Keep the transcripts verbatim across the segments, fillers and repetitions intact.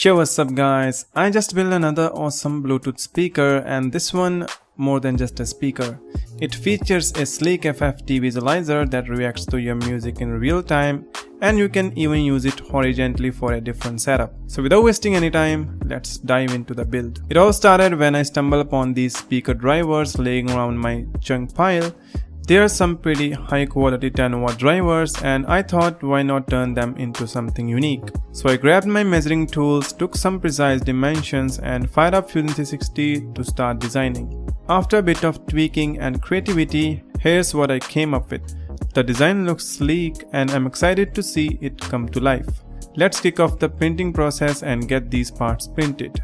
Yo, what's up guys? I just built another awesome Bluetooth speaker, and this one more than just a speaker. It features a sleek F F T visualizer that reacts to your music in real time, and you can even use it horizontally for a different setup. So without wasting any time, let's dive into the build. It all started when I stumbled upon these speaker drivers laying around my junk pile. There are some pretty high quality ten watt drivers, and I thought why not turn them into something unique. So I grabbed my measuring tools, took some precise dimensions and fired up Fusion three sixty to start designing. After a bit of tweaking and creativity, here's what I came up with. The design looks sleek and I'm excited to see it come to life. Let's kick off the printing process and get these parts printed.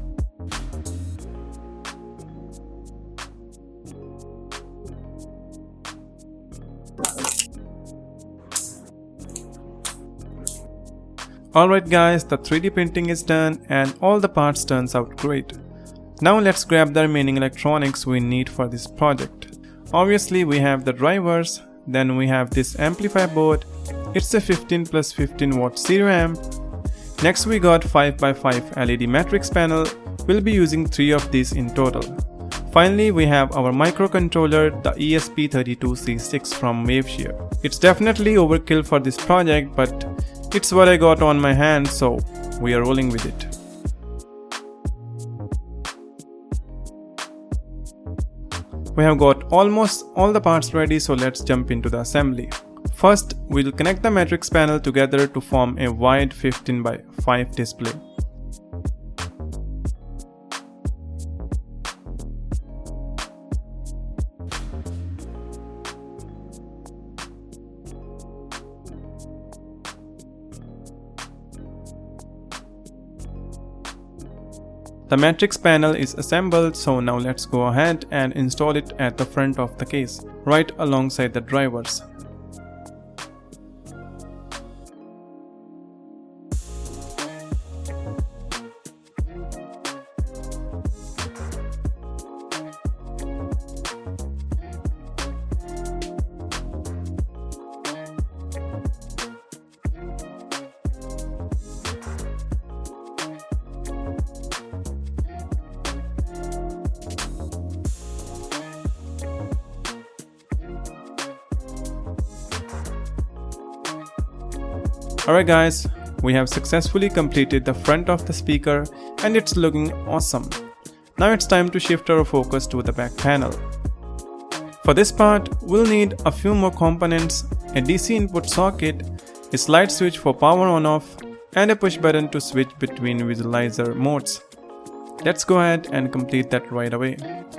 Alright guys, the three D printing is done and all the parts turns out great. Now let's grab the remaining electronics we need for this project. Obviously we have the drivers, then we have this amplifier board. It's a fifteen plus fifteen watt stereo amp. Next we got five by five L E D matrix panel. We'll be using three of these in total. Finally we have our microcontroller, the E S P thirty-two C six from Waveshare. It's definitely overkill for this project, but it's what I got on my hand, so we are rolling with it. We have got almost all the parts ready, so let's jump into the assembly. First, we'll connect the matrix panel together to form a wide fifteen by five display. The matrix panel is assembled, so now let's go ahead and install it at the front of the case, right alongside the drivers. Alright guys, we have successfully completed the front of the speaker and it's looking awesome. Now it's time to shift our focus to the back panel. For this part, we'll need a few more components, a D C input socket, a slide switch for power on off, and a push button to switch between visualizer modes. Let's go ahead and complete that right away.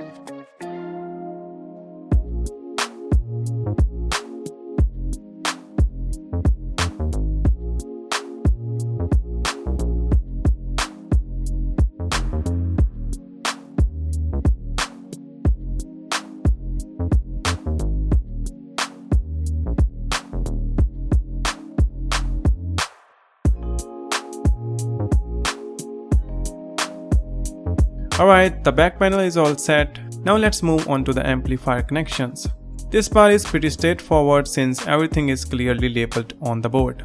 Alright, the back panel is all set. Now let's move on to the amplifier connections. This part is pretty straightforward since everything is clearly labeled on the board.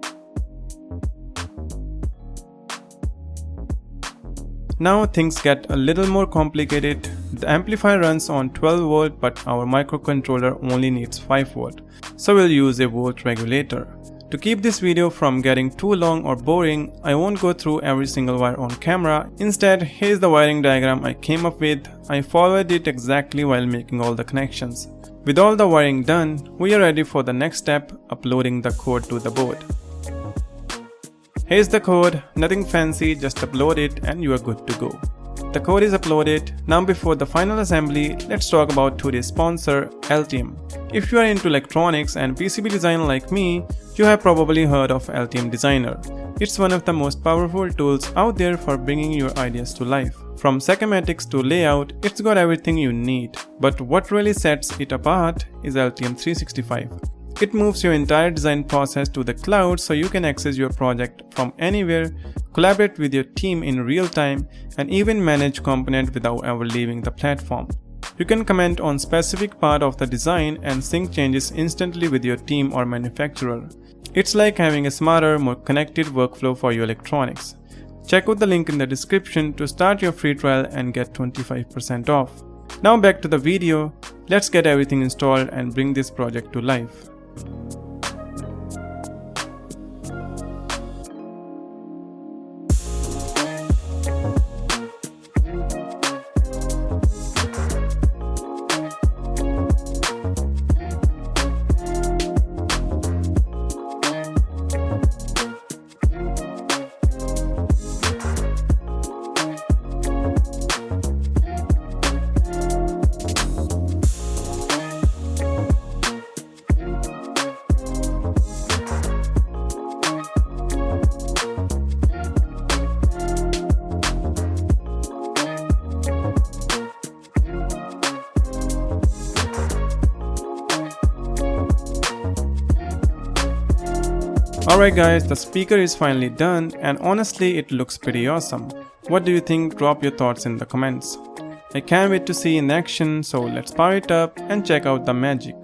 Now things get a little more complicated. The amplifier runs on twelve volt, but our microcontroller only needs five volt, so we'll use a volt regulator. To keep this video from getting too long or boring, I won't go through every single wire on camera. Instead, here's the wiring diagram I came up with. I followed it exactly while making all the connections. With all the wiring done, we are ready for the next step, uploading the code to the board. Here's the code, nothing fancy, just upload it and you are good to go. The code is uploaded. Now before the final assembly, let's talk about today's sponsor, Altium. If you are into electronics and P C B design like me, you have probably heard of Altium Designer. It's one of the most powerful tools out there for bringing your ideas to life. From schematics to layout, it's got everything you need. But what really sets it apart is Altium three sixty-five. It moves your entire design process to the cloud so you can access your project from anywhere, collaborate with your team in real time, and even manage components without ever leaving the platform. You can comment on specific part of the design and sync changes instantly with your team or manufacturer. It's like having a smarter, more connected workflow for your electronics. Check out the link in the description to start your free trial and get twenty-five percent off. Now back to the video, let's get everything installed and bring this project to life. Alright guys, the speaker is finally done and honestly it looks pretty awesome. What do you think? Drop your thoughts in the comments. I can't wait to see in action, so let's power it up and check out the magic.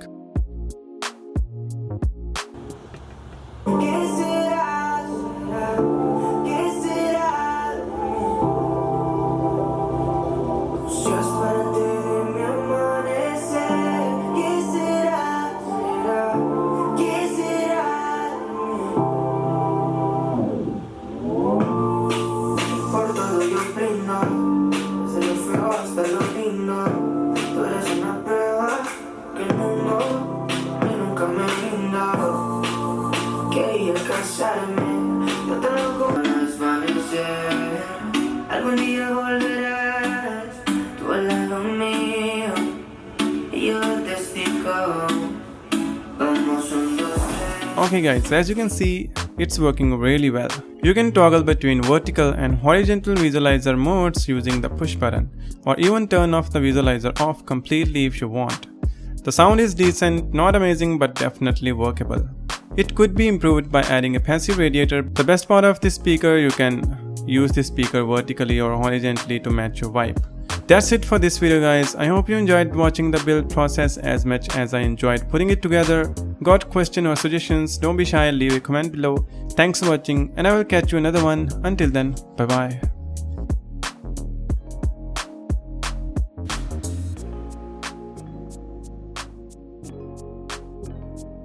Algún día volverás tú al lado mío y yo testigo. Vamos un dos tres. Okay guys, as you can see, it's working really well. You can toggle between vertical and horizontal visualizer modes using the push button, or even turn off the visualizer off completely if you want. The sound is decent, not amazing but definitely workable. It could be improved by adding a passive radiator. The best part of this speaker, you can use this speaker vertically or horizontally to match your vibe. That's it for this video guys. I hope you enjoyed watching the build process as much as I enjoyed putting it together. Got questions or suggestions? Don't be shy, leave a comment below. Thanks for watching and I will catch you another one. Until then, bye bye.